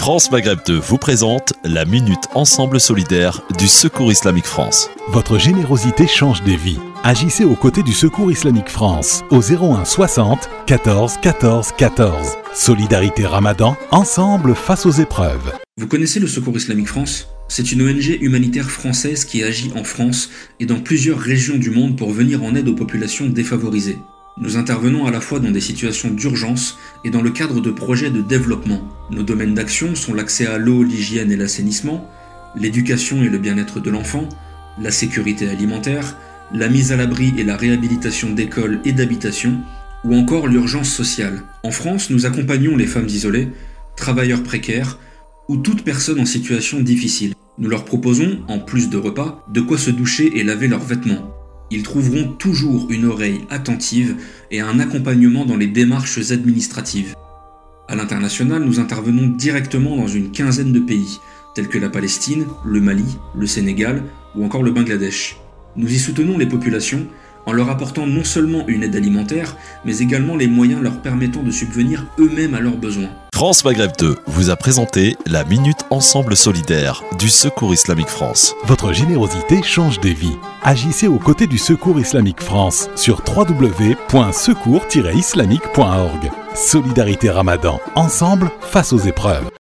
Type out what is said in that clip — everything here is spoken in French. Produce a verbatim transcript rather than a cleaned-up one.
France Maghreb deux vous présente la Minute Ensemble Solidaire du Secours Islamique France. Votre générosité change des vies. Agissez aux côtés du Secours Islamique France au zéro un soixante quatorze quatorze quatorze. Solidarité Ramadan, ensemble face aux épreuves. Vous connaissez le Secours Islamique France ? C'est une O N G humanitaire française qui agit en France et dans plusieurs régions du monde pour venir en aide aux populations défavorisées. Nous intervenons à la fois dans des situations d'urgence et dans le cadre de projets de développement. Nos domaines d'action sont l'accès à l'eau, l'hygiène et l'assainissement, l'éducation et le bien-être de l'enfant, la sécurité alimentaire, la mise à l'abri et la réhabilitation d'écoles et d'habitations, ou encore l'urgence sociale. En France, nous accompagnons les femmes isolées, travailleurs précaires ou toute personne en situation difficile. Nous leur proposons, en plus de repas, de quoi se doucher et laver leurs vêtements. Ils trouveront toujours une oreille attentive et un accompagnement dans les démarches administratives. À l'international, nous intervenons directement dans une quinzaine de pays, tels que la Palestine, le Mali, le Sénégal ou encore le Bangladesh. Nous y soutenons les populations en leur apportant non seulement une aide alimentaire, mais également les moyens leur permettant de subvenir eux-mêmes à leurs besoins. France Maghreb deux vous a présenté la Minute Ensemble Solidaire du Secours Islamique France. Votre générosité change des vies. Agissez aux côtés du Secours Islamique France sur w w w point secours tiret islamique point org. Solidarité Ramadan, ensemble face aux épreuves.